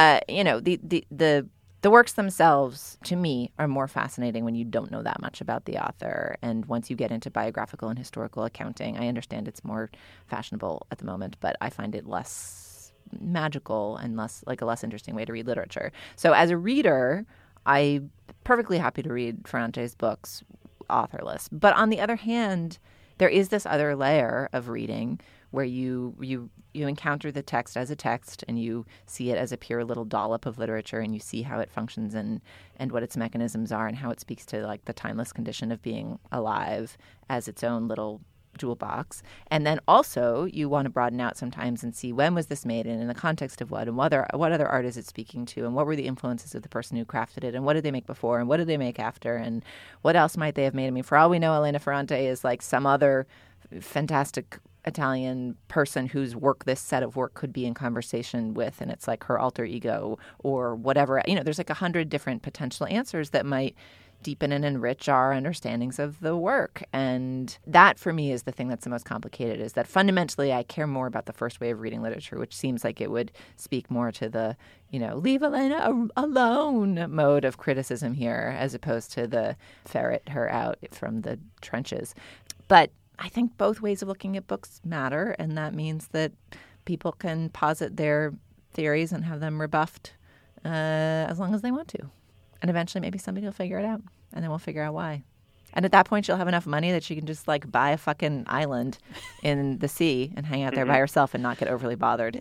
the works themselves, to me, are more fascinating when you don't know that much about the author. And once you get into biographical and historical accounting, I understand it's more fashionable at the moment, but I find it less magical and less like a less interesting way to read literature. So as a reader, I'm perfectly happy to read Ferrante's books authorless. But on the other hand, there is this other layer of reading where you encounter the text as a text, and you see it as a pure little dollop of literature, and you see how it functions and what its mechanisms are, and how it speaks to like the timeless condition of being alive as its own little jewel box. And then also you want to broaden out sometimes and see when was this made in the context of what, and what other art is it speaking to, and what were the influences of the person who crafted it, and what did they make before, and what did they make after, and what else might they have made. I mean, for all we know, Elena Ferrante is like some other fantastic Italian person whose work this set of work could be in conversation with, and it's like her alter ego or whatever. There's like 100 different potential answers that might deepen and enrich our understandings of the work. And that, for me, is the thing that's the most complicated, is that fundamentally I care more about the first way of reading literature, which seems like it would speak more to the, leave Elena alone mode of criticism here, as opposed to the ferret her out from the trenches. But I think both ways of looking at books matter, and that means that people can posit their theories and have them rebuffed as long as they want to. And eventually maybe somebody will figure it out, and then we'll figure out why. And at that point, she'll have enough money that she can just like buy a fucking island in the sea and hang out there by herself and not get overly bothered.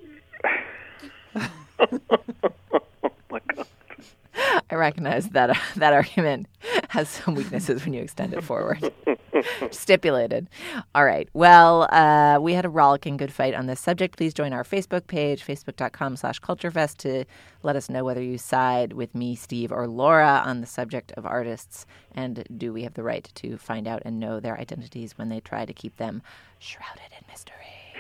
Oh my God. I recognize that that argument has some weaknesses when you extend it forward. Stipulated. All right. Well, we had a rollicking good fight on this subject. Please join our Facebook page, facebook.com/culturefest, to let us know whether you side with me, Steve, or Laura on the subject of artists, and do we have the right to find out and know their identities when they try to keep them shrouded in mystery.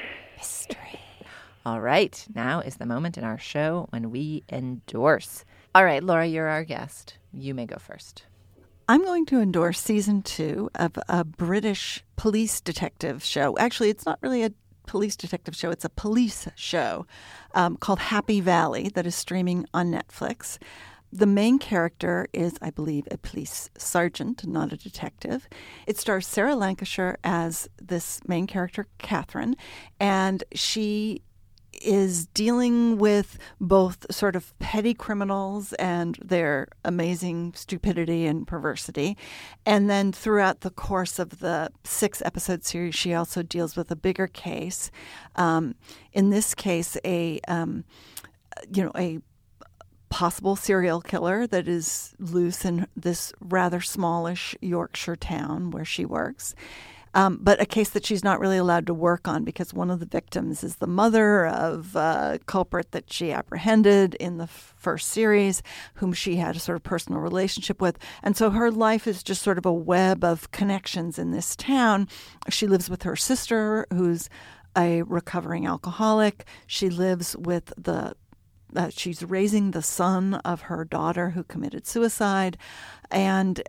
All right. Now is the moment in our show when we endorse. All right, Laura, you're our guest. You may go first. I'm going to endorse season 2 of a British police detective show. Actually, it's not really a police detective show. It's a police show called Happy Valley that is streaming on Netflix. The main character is, I believe, a police sergeant, not a detective. It stars Sarah Lancashire as this main character, Catherine, and she is dealing with both sort of petty criminals and their amazing stupidity and perversity. And then throughout the course of the 6-episode series, she also deals with a bigger case. In this case, a possible serial killer that is loose in this rather smallish Yorkshire town where she works. But a case that she's not really allowed to work on because one of the victims is the mother of a culprit that she apprehended in the first series, whom she had a sort of personal relationship with. And so her life is just sort of a web of connections in this town. She lives with her sister, who's a recovering alcoholic. She lives with she's raising the son of her daughter who committed suicide. And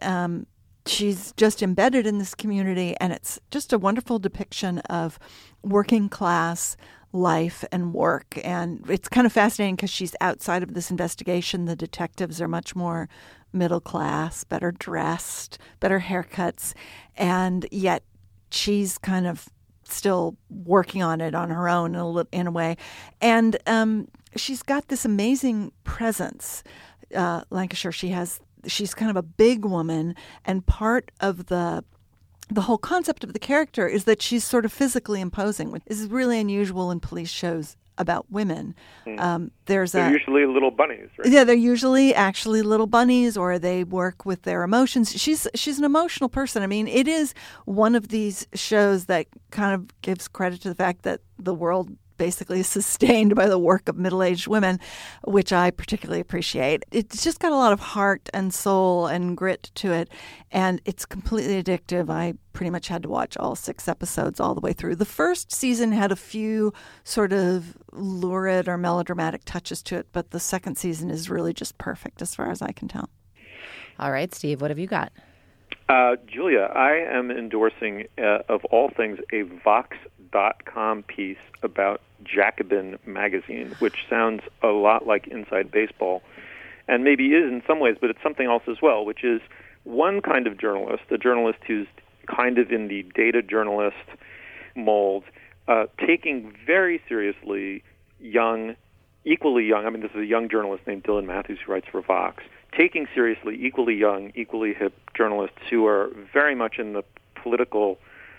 she's just embedded in this community, and it's just a wonderful depiction of working class life and work. And it's kind of fascinating because she's outside of this investigation. The detectives are much more middle class, better dressed, better haircuts, and yet she's kind of still working on it on her own in a way. And she's got this amazing presence. Lancashire, she's kind of a big woman, and part of the whole concept of the character is that she's sort of physically imposing, which is really unusual in police shows about women. They're usually little bunnies, right? Yeah, they're usually actually little bunnies, or they work with their emotions. She's an emotional person. I mean, it is one of these shows that kind of gives credit to the fact that the world basically is sustained by the work of middle-aged women, which I particularly appreciate. It's just got a lot of heart and soul and grit to it, and it's completely addictive. I pretty much had to watch all 6 episodes all the way through. The first season had a few sort of lurid or melodramatic touches to it, but the second season is really just perfect as far as I can tell. All right, Steve, what have you got? Julia, I am endorsing, of all things, a Vox.com piece about Jacobin magazine, which sounds a lot like Inside Baseball, and maybe is in some ways, but it's something else as well, which is one kind of journalist, a journalist who's kind of in the data journalist mold, taking very seriously equally young, I mean, this is a young journalist named Dylan Matthews who writes for Vox, taking seriously equally young, equally hip journalists who are very much in the political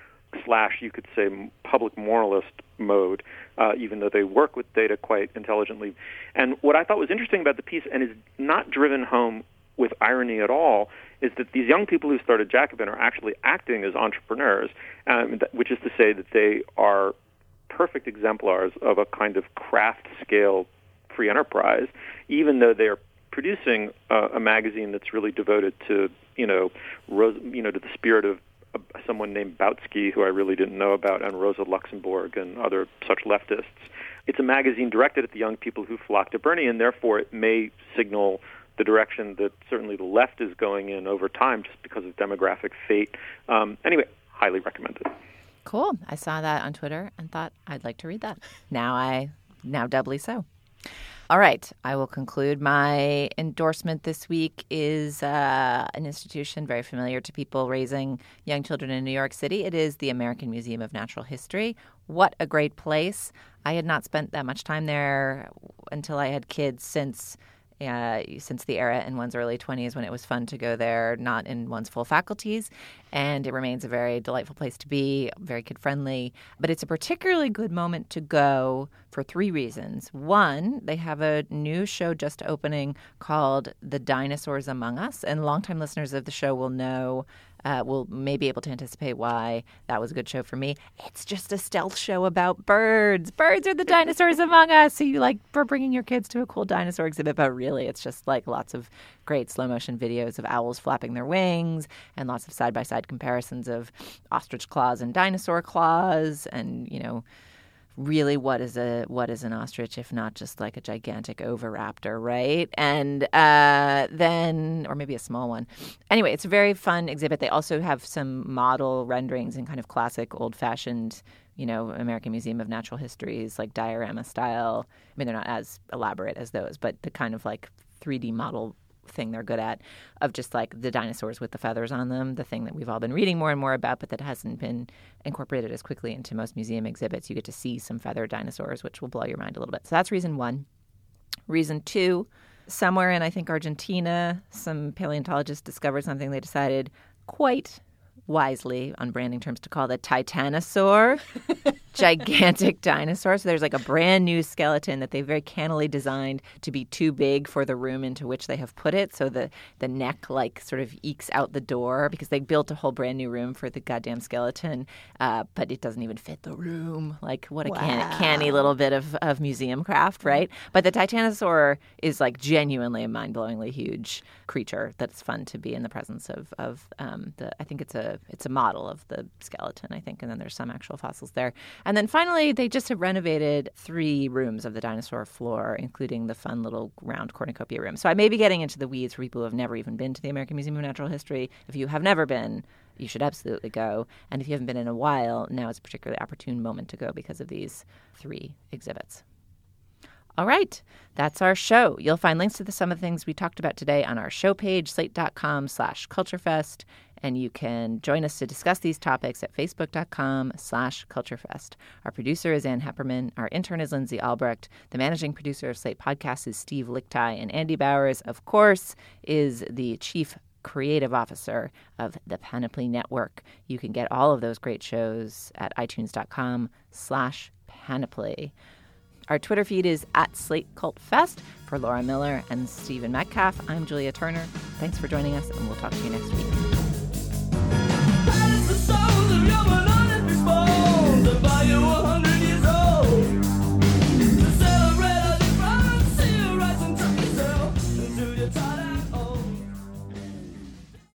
/ you could say public moralist mode, even though they work with data quite intelligently. And what I thought was interesting about the piece, and is not driven home with irony at all, is that these young people who started Jacobin are actually acting as entrepreneurs, which is to say that they are perfect exemplars of a kind of craft-scale free enterprise, even though they're producing a magazine that's really devoted to, to the spirit of someone named Bautsky, who I really didn't know about, and Rosa Luxemburg and other such leftists. It's a magazine directed at the young people who flock to Bernie, and therefore it may signal the direction that certainly the left is going in over time just because of demographic fate. Anyway, highly recommended. Cool. I saw that on Twitter and thought I'd like to read that. Now doubly so. All right. I will conclude. My endorsement this week is an institution very familiar to people raising young children in New York City. It is the American Museum of Natural History. What a great place. I had not spent that much time there until I had kids since the era in one's early 20s when it was fun to go there, not in one's full faculties. And it remains a very delightful place to be, very kid-friendly. But it's a particularly good moment to go for 3 reasons. One, they have a new show just opening called The Dinosaurs Among Us. And longtime listeners of the show will know, will may be able to anticipate why that was a good show for me. It's just a stealth show about birds. Birds are the dinosaurs among us. So you for bringing your kids to a cool dinosaur exhibit, but really it's just lots of great slow motion videos of owls flapping their wings and lots of side-by-side comparisons of ostrich claws and dinosaur claws and, really what is an ostrich if not just a gigantic oviraptor, right? And then, or maybe a small one. Anyway, it's a very fun exhibit. They also have some model renderings in kind of classic old-fashioned, American Museum of Natural History's diorama style. I mean, they're not as elaborate as those, but the kind of 3D model thing they're good at, of just like the dinosaurs with the feathers on them, the thing that we've all been reading more and more about, but that hasn't been incorporated as quickly into most museum exhibits. You get to see some feathered dinosaurs, which will blow your mind a little bit. So that's reason one. Reason two, somewhere in, I think, Argentina, some paleontologists discovered something they decided quite wisely on branding terms to call the Titanosaur. Gigantic dinosaur. So there's like a brand new skeleton that they very cannily designed to be too big for the room into which they have put it. So the neck like sort of ekes out the door because they built a whole brand new room for the goddamn skeleton, but it doesn't even fit the room. Like what a canny little bit of museum craft, right? But the Titanosaur is like genuinely a mind-blowingly huge creature that's fun to be in the presence of. I think it's a model of the skeleton, I think, and then there's some actual fossils there. And then finally, they just have renovated 3 rooms of the dinosaur floor, including the fun little round cornucopia room. So I may be getting into the weeds for people who have never even been to the American Museum of Natural History. If you have never been, you should absolutely go. And if you haven't been in a while, now is a particularly opportune moment to go because of these 3 exhibits. All right, that's our show. You'll find links to some of the things we talked about today on our show page, slate.com/culturefest. And you can join us to discuss these topics at facebook.com/culturefest. Our producer is Ann Hepperman. Our intern is Lindsay Albrecht. The managing producer of Slate Podcasts is Steve Lichtai. And Andy Bowers, of course, is the chief creative officer of the Panoply Network. You can get all of those great shows at itunes.com/panoply. Our Twitter feed is @SlateCultFest. For Laura Miller and Stephen Metcalf, I'm Julia Turner. Thanks for joining us, and we'll talk to you next week.